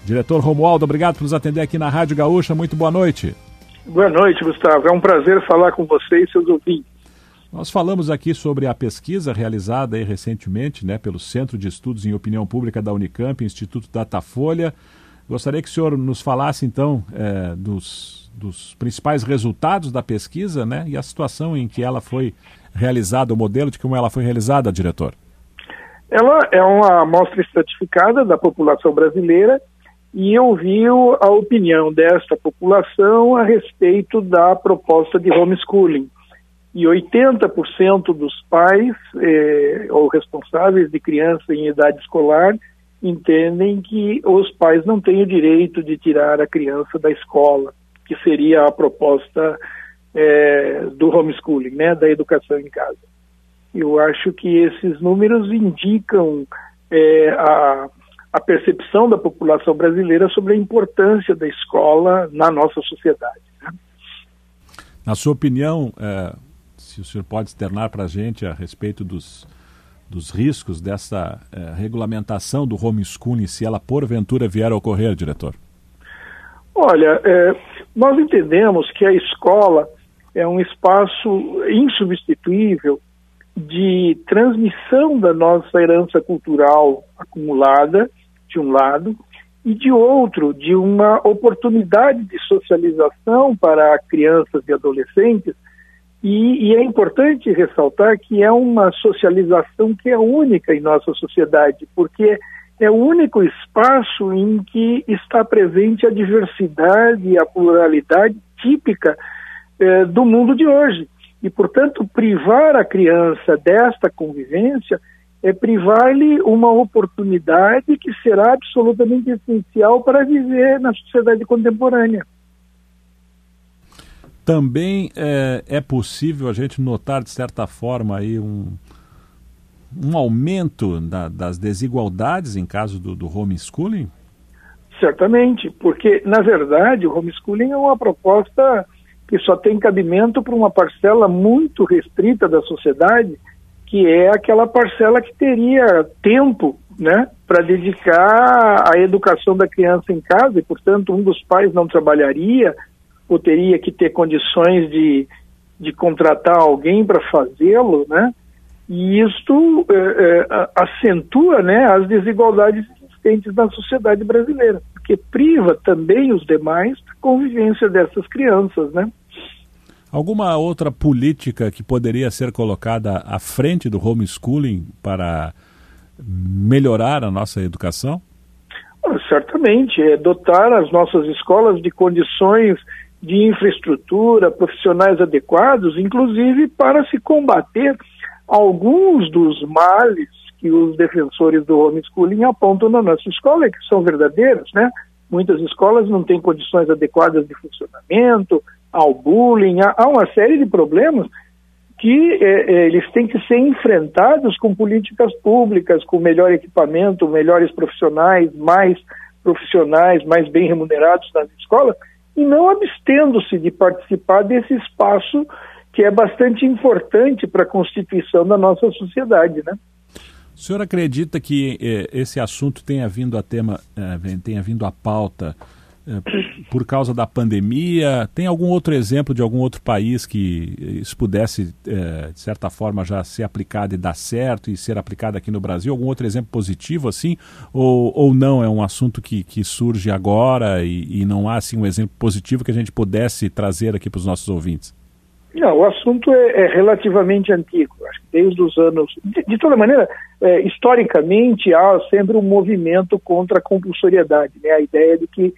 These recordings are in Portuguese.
Diretor Romualdo, obrigado por nos atender aqui na Rádio Gaúcha. Muito boa noite. Boa noite, Gustavo. É um prazer falar com você e seus ouvintes. Nós falamos aqui sobre a pesquisa realizada aí recentemente, né, pelo Centro de Estudos em Opinião Pública da Unicamp, Instituto Datafolha. Gostaria que o senhor nos falasse, então, dos principais resultados da pesquisa, né, e a situação em que ela foi realizada, o modelo de como ela foi realizada, diretor. Ela é uma amostra estratificada da população brasileira e ouviu a opinião desta população a respeito da proposta de homeschooling. E 80% dos pais ou responsáveis de criança em idade escolar entendem que os pais não têm o direito de tirar a criança da escola, que seria a proposta do homeschooling, né, da educação em casa. Eu acho que esses números indicam a percepção da população brasileira sobre a importância da escola na nossa sociedade, né? Na sua opinião, se o senhor pode externar para a gente a respeito dos riscos dessa regulamentação do homeschooling, se ela porventura vier a ocorrer, diretor? Olha, nós entendemos que a escola é um espaço insubstituível de transmissão da nossa herança cultural acumulada, de um lado, e de outro, de uma oportunidade de socialização para crianças e adolescentes. E é importante ressaltar que é uma socialização que é única em nossa sociedade, porque é o único espaço em que está presente a diversidade e a pluralidade típica do mundo de hoje. E, portanto, privar a criança desta convivência é privar-lhe uma oportunidade que será absolutamente essencial para viver na sociedade contemporânea. Também é possível a gente notar, de certa forma, aí um aumento das desigualdades em caso do homeschooling? Certamente, porque, na verdade, o homeschooling é uma proposta que só tem cabimento para uma parcela muito restrita da sociedade, que é aquela parcela que teria tempo, né, para dedicar à educação da criança em casa, e, portanto, um dos pais não trabalharia, ou teria que ter condições de contratar alguém para fazê-lo, né? E isto acentua, né, as desigualdades existentes na sociedade brasileira, porque priva também os demais da convivência dessas crianças, né? Alguma outra política que poderia ser colocada à frente do homeschooling para melhorar a nossa educação? Certamente, dotar as nossas escolas de condições de infraestrutura, profissionais adequados, inclusive para se combater alguns dos males que os defensores do homeschooling apontam na nossa escola, que são verdadeiros, né? Muitas escolas não têm condições adequadas de funcionamento, há o bullying, há uma série de problemas que eles têm que ser enfrentados com políticas públicas, com melhor equipamento, melhores profissionais, mais bem remunerados nas escolas, e não abstendo-se de participar desse espaço que é bastante importante para a constituição da nossa sociedade, né? O senhor acredita que esse assunto tenha vindo à pauta por causa da pandemia? Tem algum outro exemplo de algum outro país que isso pudesse, de certa forma, já ser aplicado e dar certo e ser aplicado aqui no Brasil? Algum outro exemplo positivo assim? Ou não, é um assunto que surge agora e não há assim, um exemplo positivo que a gente pudesse trazer aqui para os nossos ouvintes? Não, o assunto é relativamente antigo. Acho que desde os anos... De toda maneira, historicamente, há sempre um movimento contra a compulsoriedade, né? A ideia de que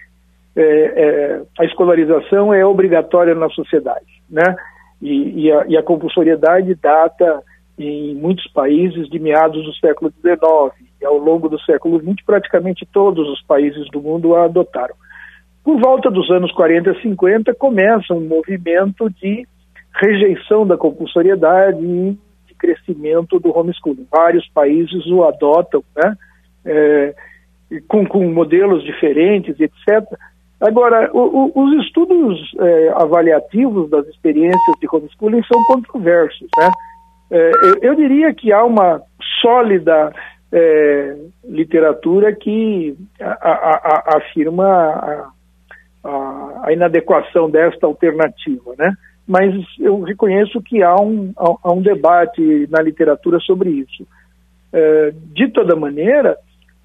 a escolarização é obrigatória na sociedade, né? E a compulsoriedade data, em muitos países, de meados do século XIX. E ao longo do século XX, praticamente todos os países do mundo a adotaram. Por volta dos anos 40 e 50, começa um movimento de rejeição da compulsoriedade e de crescimento do homeschooling. Vários países o adotam, né? Com modelos diferentes, etc. Agora, os estudos avaliativos das experiências de homeschooling são controversos, né? Eu diria que há uma sólida literatura que afirma a inadequação desta alternativa, né? Mas eu reconheço que há um debate na literatura sobre isso. De toda maneira,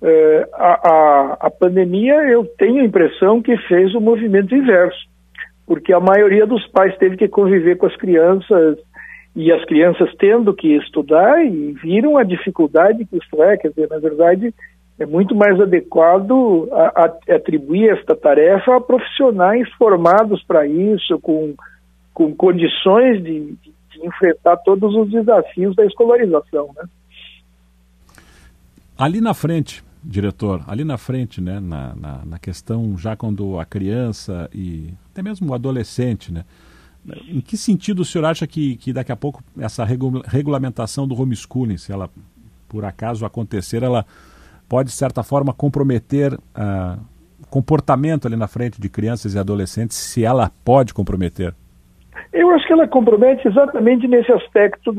a pandemia, eu tenho a impressão que fez o movimento inverso, porque a maioria dos pais teve que conviver com as crianças, e as crianças tendo que estudar, e viram a dificuldade que isso é. Quer dizer, na verdade, é muito mais adequado atribuir esta tarefa a profissionais formados para isso, com condições de enfrentar todos os desafios da escolarização, né? Ali na frente, diretor, né, na questão já quando a criança e até mesmo o adolescente, né, em que sentido o senhor acha que daqui a pouco essa regulamentação do homeschooling, se ela por acaso acontecer, ela pode de certa forma comprometer o comportamento ali na frente de crianças e adolescentes, se ela pode comprometer? Eu acho que ela compromete exatamente nesse aspecto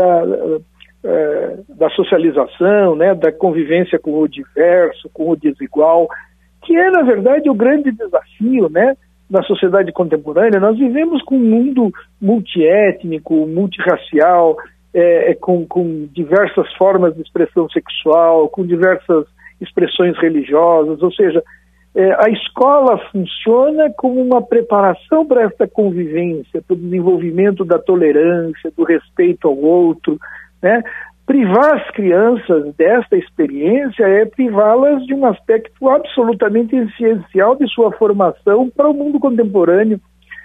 da socialização, né, da convivência com o diverso, com o desigual, que é, na verdade, o grande desafio, né, da sociedade contemporânea. Nós vivemos com um mundo multiétnico, multirracial, com diversas formas de expressão sexual, com diversas expressões religiosas, ou seja, a escola funciona como uma preparação para esta convivência, para o desenvolvimento da tolerância, do respeito ao outro, né? Privar as crianças desta experiência é privá-las de um aspecto absolutamente essencial de sua formação para o mundo contemporâneo.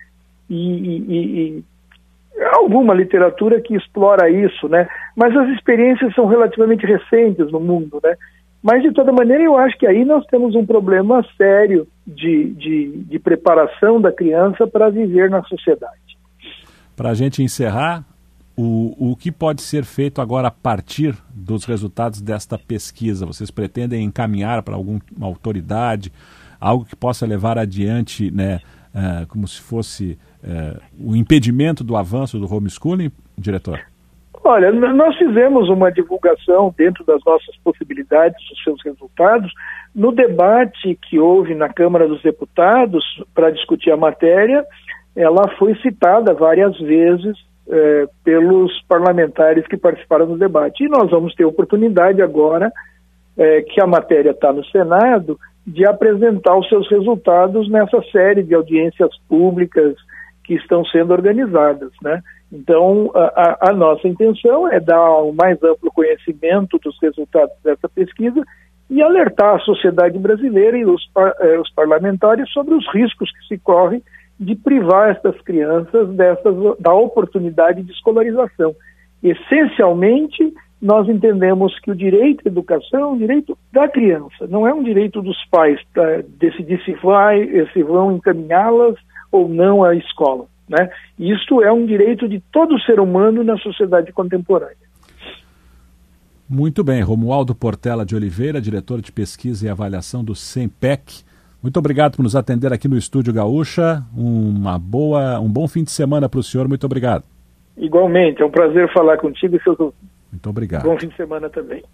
E há alguma literatura que explora isso, né? Mas as experiências são relativamente recentes no mundo, né? Mas, de toda maneira, eu acho que aí nós temos um problema sério de preparação da criança para viver na sociedade. Para a gente encerrar, o que pode ser feito agora a partir dos resultados desta pesquisa? Vocês pretendem encaminhar para alguma autoridade, algo que possa levar adiante, né, como se fosse o impedimento do avanço do homeschooling, diretor? Olha, nós fizemos uma divulgação dentro das nossas possibilidades, dos seus resultados, no debate que houve na Câmara dos Deputados para discutir a matéria. Ela foi citada várias vezes pelos parlamentares que participaram do debate. E nós vamos ter oportunidade agora, que a matéria está no Senado, de apresentar os seus resultados nessa série de audiências públicas que estão sendo organizadas, né? Então, a nossa intenção é dar um mais amplo conhecimento dos resultados dessa pesquisa e alertar a sociedade brasileira e os parlamentares sobre os riscos que se correm de privar essas crianças da oportunidade de escolarização. Essencialmente, nós entendemos que o direito à educação é um direito da criança, não é um direito dos pais para decidir se vão encaminhá-las ou não à escola, né? Isto é um direito de todo ser humano na sociedade contemporânea. Muito bem, Romualdo Portela de Oliveira, diretor de pesquisa e avaliação do SEMPEC. Muito obrigado por nos atender aqui no Estúdio Gaúcha. Um bom fim de semana para o senhor. Muito obrigado. Igualmente, é um prazer falar contigo e seus ouvintes. Muito obrigado. Bom fim de semana também.